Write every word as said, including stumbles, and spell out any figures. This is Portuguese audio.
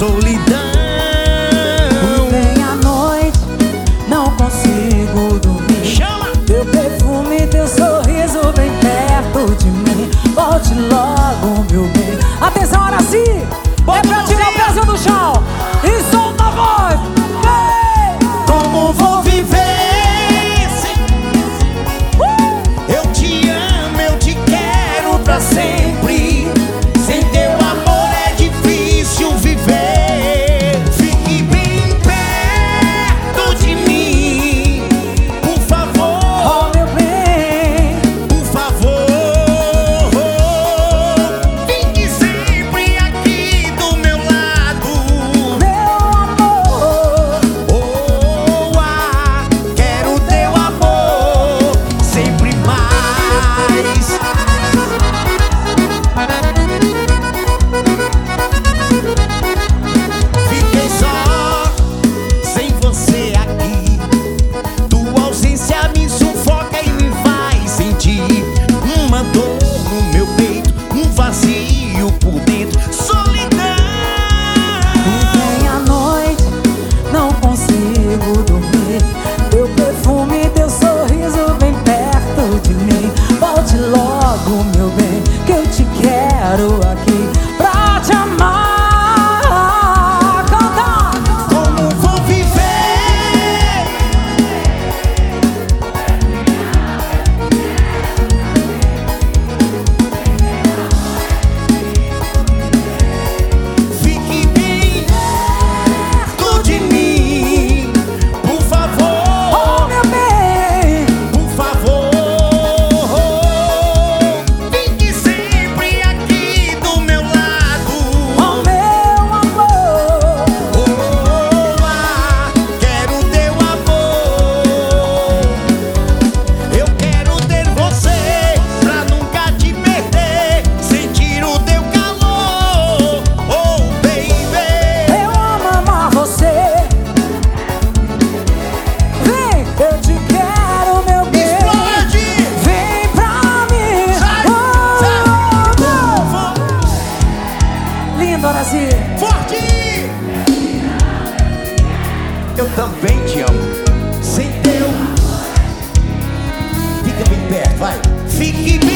solidão. Vem à noite, não consigo dormir. Chama! Teu perfume, teu sorriso bem perto de mim. Volte logo, meu bem. Atenção, hora sim! É pra tirar o peso do chão e solta a voz. Vem! Como vou viver sem... uh! Eu te amo, eu te quero pra sempre. Sem teu amor é difícil viver. Fique bem perto de mim, por favor. Oh, meu bem, Por favor, fique sempre aqui do meu lado. meu amor. Oh, ah, quero teu amor sempre mais. Fiquei só sem você aqui. Tua ausência me sufoca e me faz sentir uma dor no meu peito, um vazio por dentro, solidão. Vem à noite, não consigo dormir. Teu perfume, teu sorriso bem perto de mim. Volte logo, meu bem, que eu te quero aqui pra te amar. Canta! Como vou viver? Fique bem perto de mim, por favor. Oh, meu bem, Por favor, fique sempre aqui do meu lado. oh, meu amor. Oh, ah, quero teu amor. Eu quero ter você pra nunca te perder, sentir o teu calor. Oh, baby. Eu amo amar você. Vem, eu te quero, meu bem. Explode! Vem pra mim. Sai, Oh, sai. oh. Lindo, Horaci. Forte! Eu também te amo. Sem teu. Fica bem perto, vai. Fique bem